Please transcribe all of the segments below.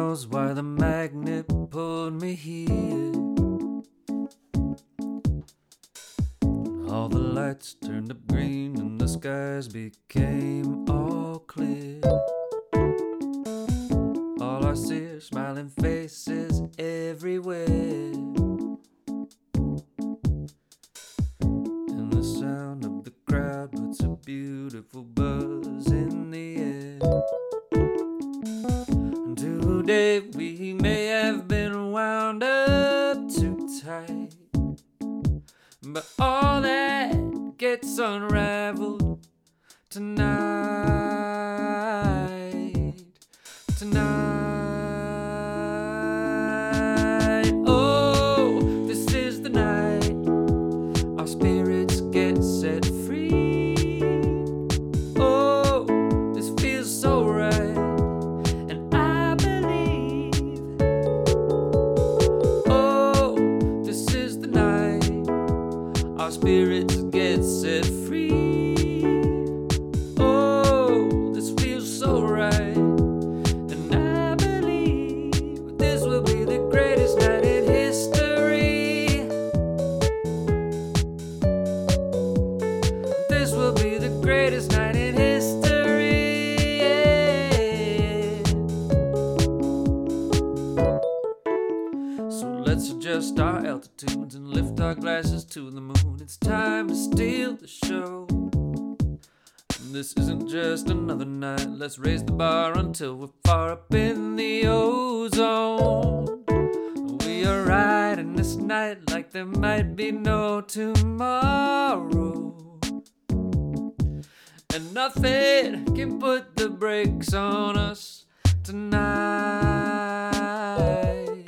knows why the magnet pulled me here. All the lights turned up green and the skies became all clear. All I see are smiling faces everywhere, and the sound of the crowd puts a beautiful buzz in the air. And today we may have been wound up too tight, but all that gets unraveled tonight. Oh, this is the night our spirits get set free. Oh, this feels so right, and I believe. Oh, this is the night our spirits get set free. Oh, this feels so right, and I believe this will be the greatest night in history. This will be the greatest night in history. Yeah. So let's adjust our altitudes and lift our glasses to the moon. It's time to steal the show. And this isn't just another night. Let's raise the bar until we're far up in the ozone. We are riding this night like there might be no tomorrow, and nothing can put the brakes on us tonight.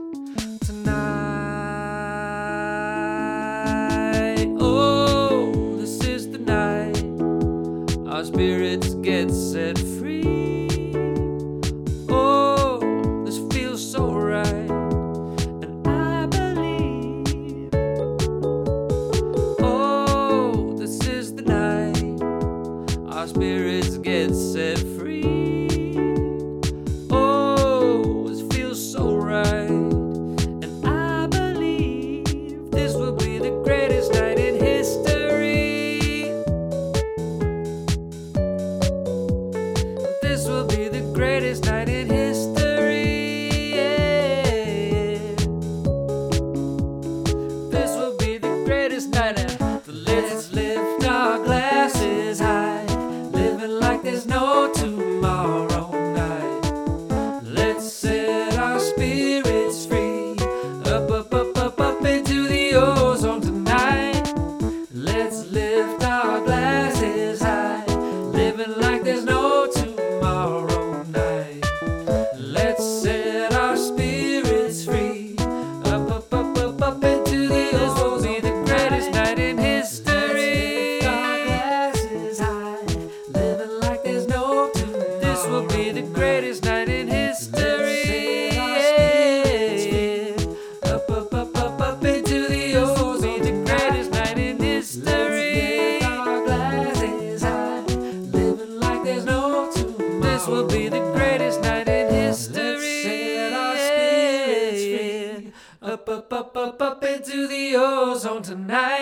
Oh, this is the night our spirits get set free. Oh, this feels so right, and I believe. Oh, this is the night our spirits get set free. Oh, this feels so right, and I believe this will be the greatest night in history. This will be the greatest night in history. Yeah. This will be the greatest night. Let's lift our glasses high, living like there's no tomorrow night. Let's set our spirits free, up, up, up, up, up into the ozone tonight. Let's lift our glasses high, living like there's no tomorrow night. Let's set our spirits free, up, up, up, up, up into the ozone. This will be the greatest night in history. Let's lift our glasses high, living like there's no tomorrow. This will be the greatest night in history. Up, up, up, up, up into the ozone. This will be the greatest night in history. Let's lift our glasses high, living like there's no tomorrow. This will be the greatest night in history. Set our spirits free, up, up, up, up, up into the ozone tonight.